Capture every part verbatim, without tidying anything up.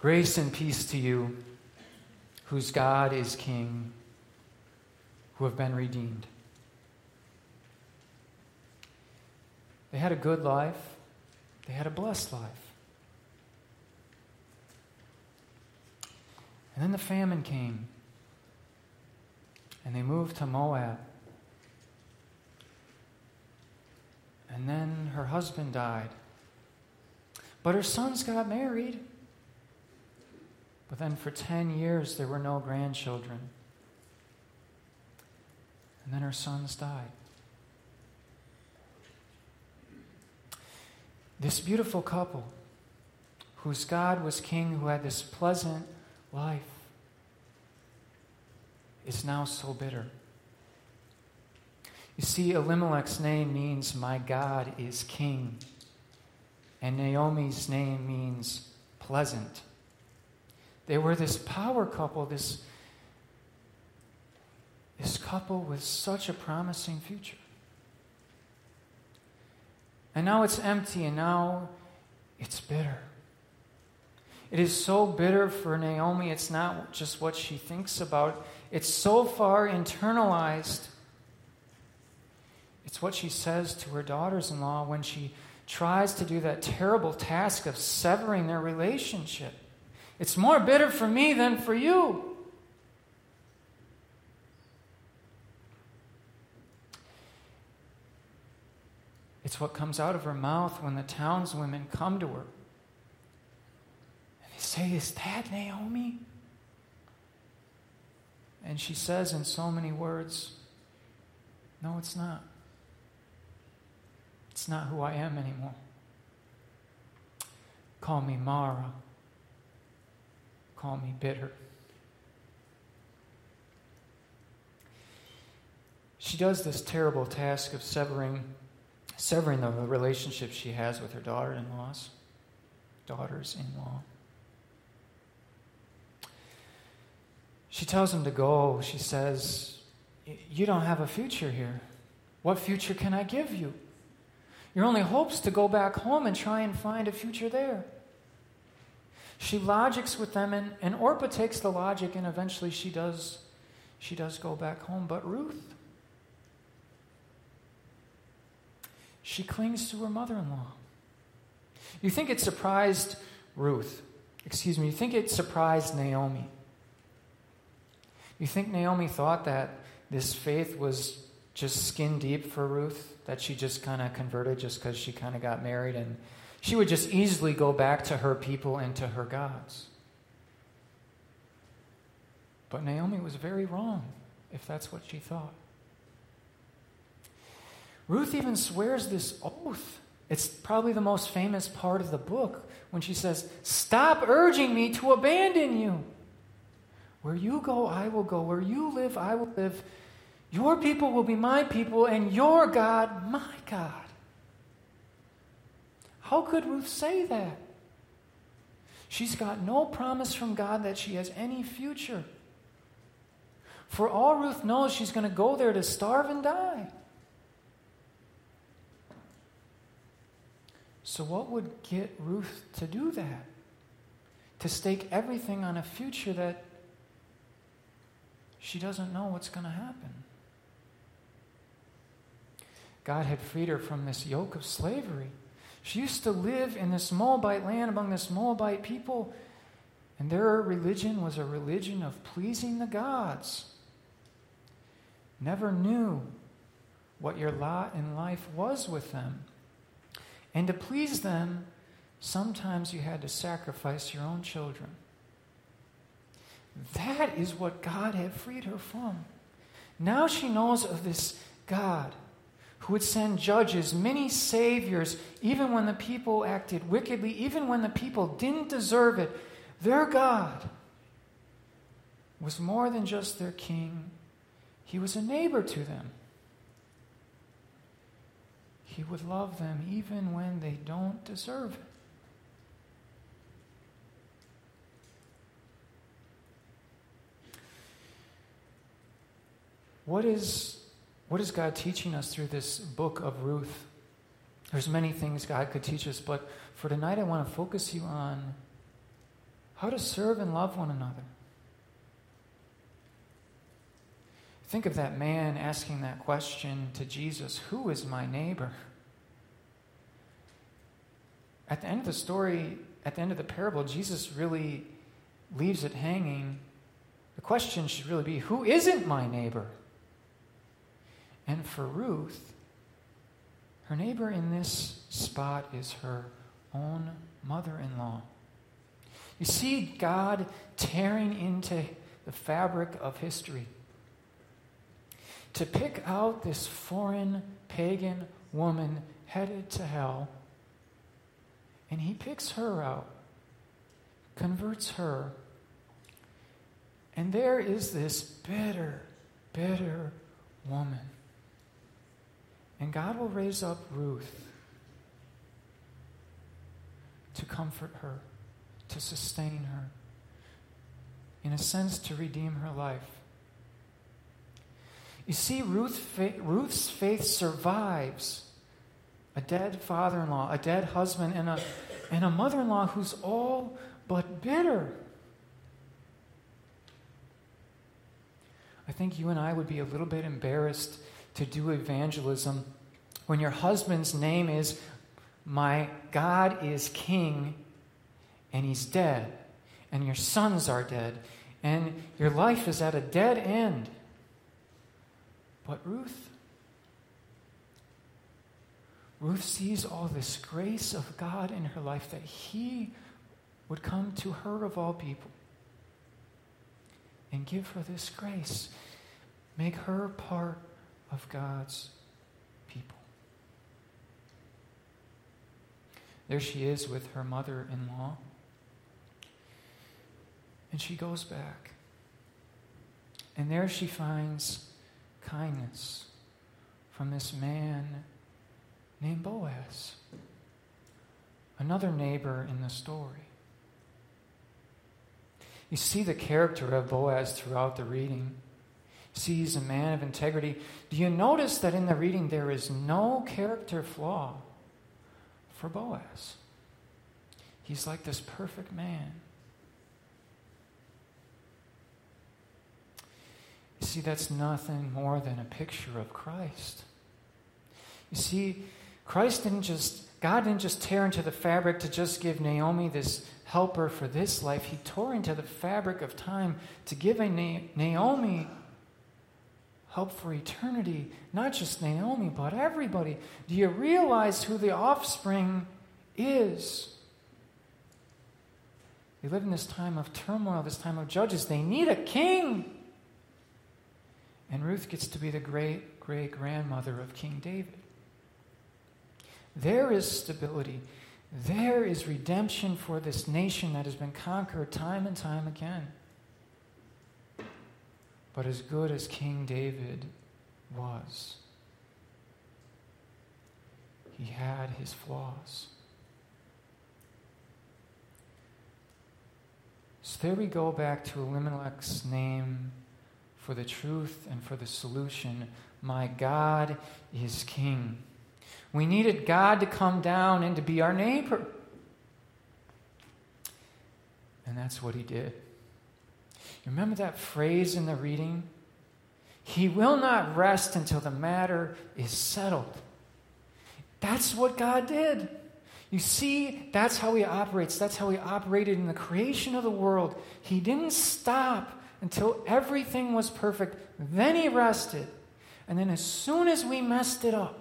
Grace and peace to you, whose God is King, who have been redeemed. They had a good life. They had a blessed life. And then the famine came, and they moved to Moab. And then her husband died. But her sons got married. But then for ten years, there were no grandchildren. And then her sons died. This beautiful couple, whose God was king, who had this pleasant life, is now so bitter. You see, Elimelech's name means my God is king. And Naomi's name means pleasant. They were this power couple, this, this couple with such a promising future. And now it's empty, and now it's bitter. It is so bitter for Naomi, it's not just what she thinks about. It's so far internalized. It's what she says to her daughters-in-law when she tries to do that terrible task of severing their relationship. It's more bitter for me than for you. It's what comes out of her mouth when the townswomen come to her. And they say, "Is that Naomi?" And she says in so many words, "No, it's not. It's not who I am anymore. Call me Mara. Call me bitter." She does this terrible task of severing severing the relationship she has with her daughter-in-laws, daughters-in-law. She tells him to go. She says, "You don't have a future here. What future can I give you? Your only hope's to go back home and try and find a future there." She logics with them, and, and Orpah takes the logic, and eventually she does, she does go back home. But Ruth, she clings to her mother-in-law. You think it surprised Ruth. Excuse me, you think it surprised Naomi. You think Naomi thought that this faith was just skin deep for Ruth, that she just kind of converted just because she kind of got married and she would just easily go back to her people and to her gods. But Naomi was very wrong, if that's what she thought. Ruth even swears this oath. It's probably the most famous part of the book when she says, "Stop urging me to abandon you. Where you go, I will go. Where you live, I will live. Your people will be my people, and your God, my God." How could Ruth say that? She's got no promise from God that she has any future. For all Ruth knows, she's going to go there to starve and die. So what would get Ruth to do that? To stake everything on a future that she doesn't know what's going to happen. God had freed her from this yoke of slavery. She used to live in this Moabite land among this Moabite people, and their religion was a religion of pleasing the gods. Never knew what your lot in life was with them. And to please them, sometimes you had to sacrifice your own children. That is what God had freed her from. Now she knows of this God who would send judges, many saviors, even when the people acted wickedly, even when the people didn't deserve it. Their God was more than just their king. He was a neighbor to them. He would love them even when they don't deserve it. What is, what is God teaching us through this book of Ruth? There's many things God could teach us, but for tonight I want to focus you on how to serve and love one another. Think of that man asking that question to Jesus, who is my neighbor? At the end of the story, at the end of the parable, Jesus really leaves it hanging. The question should really be, who isn't my neighbor? And for Ruth, her neighbor in this spot is her own mother-in-law. You see God tearing into the fabric of history to pick out this foreign pagan woman headed to hell, and he picks her out, converts her, and there is this bitter, bitter woman. And God will raise up Ruth to comfort her, to sustain her, in a sense, to redeem her life. You see, Ruth, Ruth's faith survives a dead father-in-law, a dead husband, and a, and a mother-in-law who's all but bitter. I think you and I would be a little bit embarrassed to do evangelism when your husband's name is, my God is king, and he's dead, and your sons are dead, and your life is at a dead end. But Ruth, Ruth sees all this grace of God in her life, that he would come to her of all people and give her this grace, make her part of God's people. There she is with her mother-in-law, and she goes back. And there she finds kindness from this man named Boaz, another neighbor in the story. You see the character of Boaz throughout the reading. You see, he's a man of integrity. Do you notice that in the reading there is no character flaw for Boaz? He's like this perfect man. You see, that's nothing more than a picture of Christ. You see, Christ didn't just, God didn't just tear into the fabric to just give Naomi this helper for this life. He tore into the fabric of time to give a Na- Naomi help for eternity. Not just Naomi, but everybody. Do you realize who the offspring is? They live in this time of turmoil, this time of judges. They need a king. And Ruth gets to be the great, great grandmother of King David. There is stability. There is redemption for this nation that has been conquered time and time again. But as good as King David was, he had his flaws. So there we go back to Elimelech's name for the truth and for the solution. My God is king. We needed God to come down and to be our neighbor. And that's what he did. You remember that phrase in the reading? He will not rest until the matter is settled. That's what God did. You see, that's how he operates. That's how he operated in the creation of the world. He didn't stop until everything was perfect. Then he rested. And then as soon as we messed it up,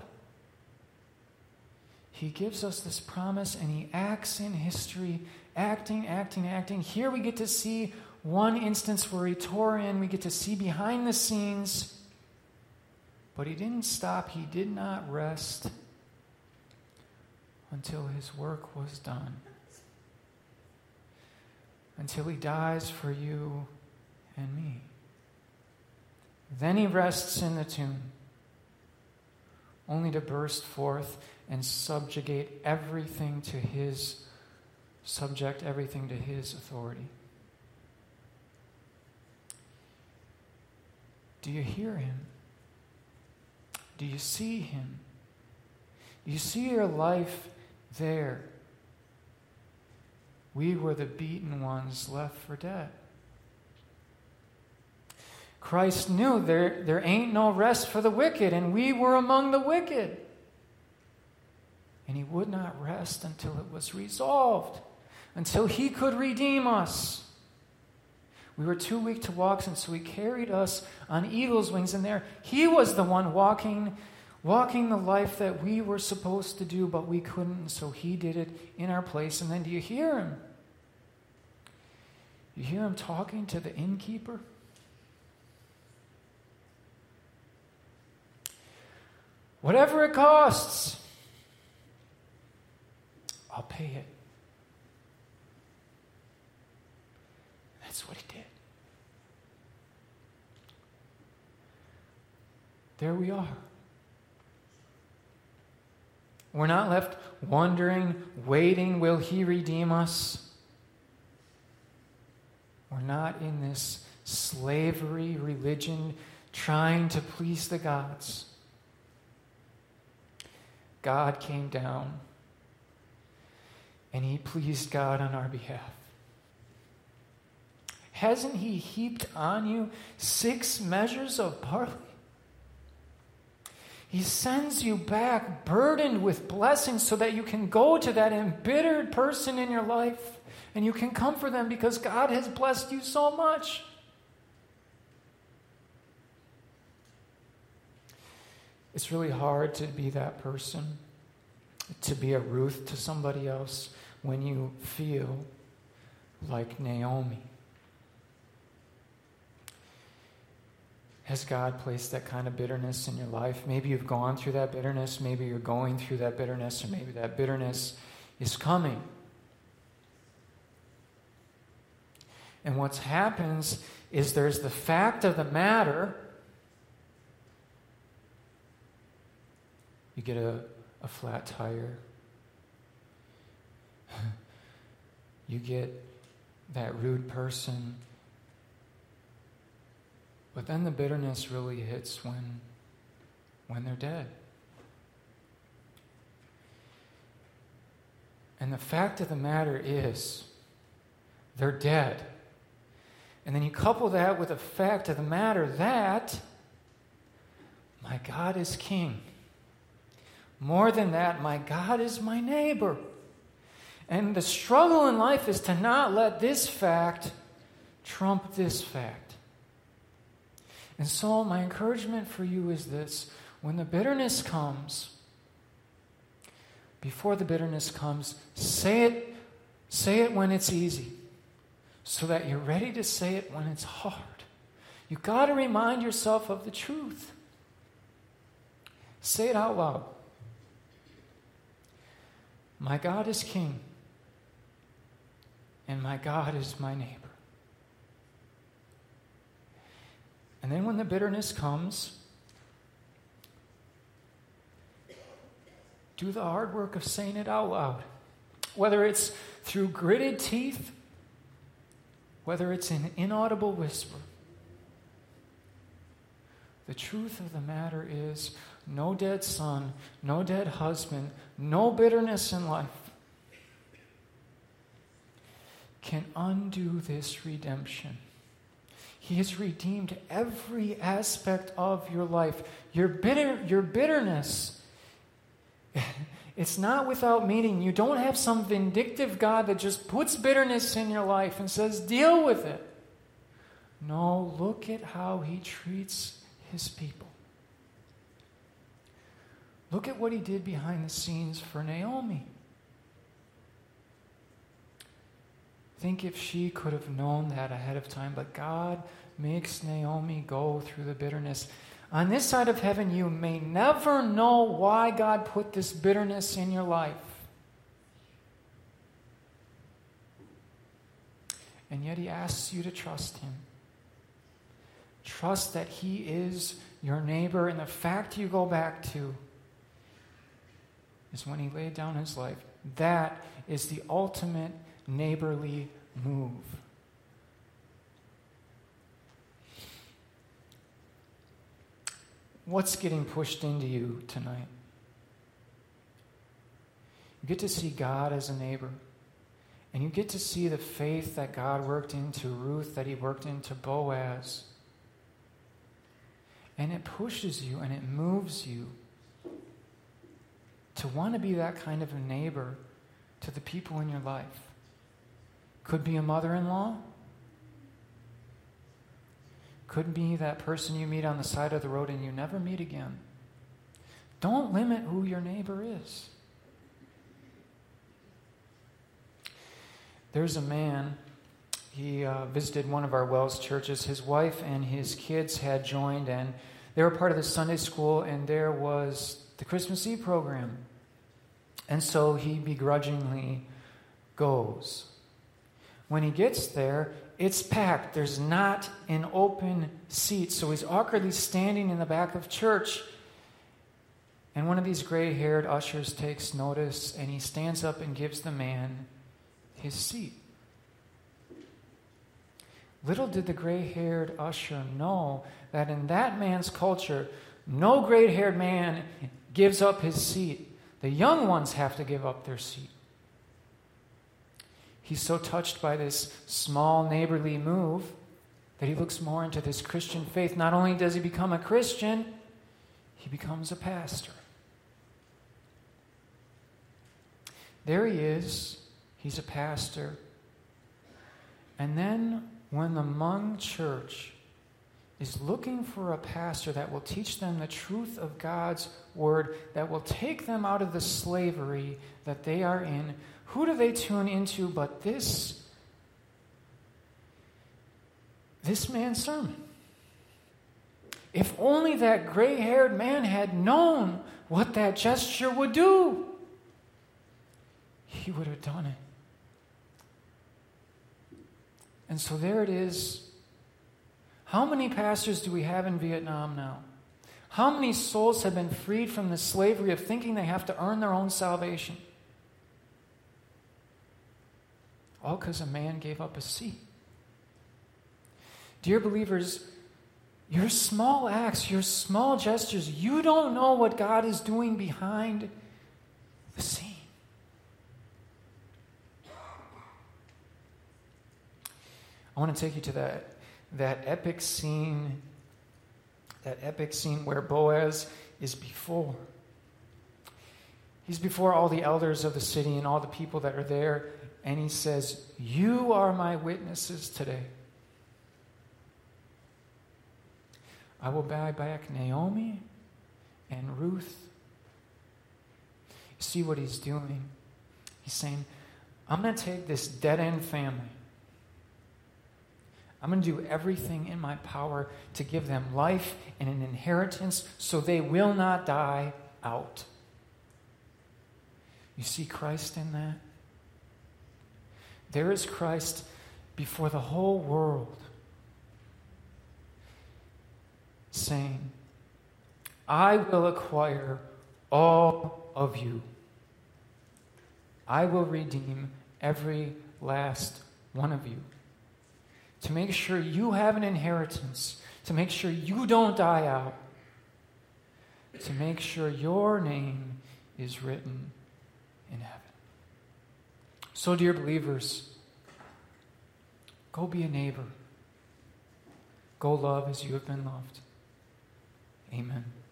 he gives us this promise and he acts in history, acting, acting, acting. Here we get to see one instance where he tore in. We get to see behind the scenes. But he didn't stop. He did not rest until his work was done. Until he dies for you and me. Then he rests in the tomb, only to burst forth and subjugate everything to his, subject everything to his authority. Do you hear him? Do you see him? Do you see your life there? We were the beaten ones left for dead. Christ knew there, there ain't no rest for the wicked, and we were among the wicked. And he would not rest until it was resolved, until he could redeem us. We were too weak to walk, and so he carried us on eagle's wings. And there, he was the one walking, walking the life that we were supposed to do, but we couldn't, and so he did it in our place. And then do you hear him? You hear him talking to the innkeeper? Whatever it costs, I'll pay it. That's what he did. There we are. We're not left wondering, waiting, will he redeem us? We're not in this slavery religion trying to please the gods. God came down, and he pleased God on our behalf. Hasn't he heaped on you six measures of barley? He sends you back burdened with blessings so that you can go to that embittered person in your life and you can comfort them because God has blessed you so much. It's really hard to be that person, to be a Ruth to somebody else when you feel like Naomi. Has God placed that kind of bitterness in your life? Maybe you've gone through that bitterness. Maybe you're going through that bitterness, or maybe that bitterness is coming. And what happens is there's the fact of the matter. You get a, a flat tire. You get that rude person. But then the bitterness really hits when, when they're dead. And the fact of the matter is, they're dead. And then you couple that with the fact of the matter that my God is king. More than that, my God is my neighbor. And the struggle in life is to not let this fact trump this fact. And so my encouragement for you is this: when the bitterness comes, before the bitterness comes, say it, say it when it's easy, so that you're ready to say it when it's hard. You've got to remind yourself of the truth. Say it out loud. My God is king, and my God is my neighbor. And then when the bitterness comes, do the hard work of saying it out loud. Whether it's through gritted teeth, whether it's an inaudible whisper. The truth of the matter is, no dead son, no dead husband, no bitterness in life can undo this redemption. He has redeemed every aspect of your life. Your bitter, your bitterness, it's not without meaning. You don't have some vindictive God that just puts bitterness in your life and says, deal with it. No, look at how he treats his people. Look at what he did behind the scenes for Naomi. Think if she could have known that ahead of time, but God makes Naomi go through the bitterness. On this side of heaven, you may never know why God put this bitterness in your life. And yet he asks you to trust him. Trust that he is your neighbor, and the fact you go back to is when he laid down his life. That is the ultimate neighborly move. What's getting pushed into you tonight? You get to see God as a neighbor, And you get to see the faith that God worked into Ruth, that he worked into Boaz. And it pushes you and it moves you to want to be that kind of a neighbor to the people in your life. Could be a mother-in-law. Could be that person you meet on the side of the road and you never meet again. Don't limit who your neighbor is. There's a man, he uh, visited one of our Wells churches. His wife and his kids had joined, and they were part of the Sunday school, and there was the Christmas Eve program. And so he begrudgingly goes. When he gets there, it's packed. There's not an open seat. So he's awkwardly standing in the back of church. And one of these gray-haired ushers takes notice, and he stands up and gives the man his seat. Little did the gray-haired usher know that in that man's culture, no gray-haired man gives up his seat. The young ones have to give up their seat. He's so touched by this small neighborly move that he looks more into this Christian faith. Not only does he become a Christian, he becomes a pastor. There he is. He's a pastor. And then when the Hmong church is looking for a pastor that will teach them the truth of God's word, that will take them out of the slavery that they are in, who do they tune into but this, this man's sermon? If only that gray-haired man had known what that gesture would do, he would have done it. And so there it is. How many pastors do we have in Vietnam now? How many souls have been freed from the slavery of thinking they have to earn their own salvation? All because a man gave up a seat. Dear believers, your small acts, your small gestures, you don't know what God is doing behind the scene. I want to take you to that, that epic scene, that epic scene where Boaz is before. He's before all the elders of the city and all the people that are there, and he says, "You are my witnesses today. I will buy back Naomi and Ruth." You see what he's doing? He's saying, I'm going to take this dead-end family. I'm going to do everything in my power to give them life and an inheritance so they will not die out. You see Christ in that? There is Christ before the whole world saying, I will acquire all of you. I will redeem every last one of you. To make sure you have an inheritance, to make sure you don't die out, to make sure your name is written in heaven. So, dear believers, go be a neighbor. Go love as you have been loved. Amen.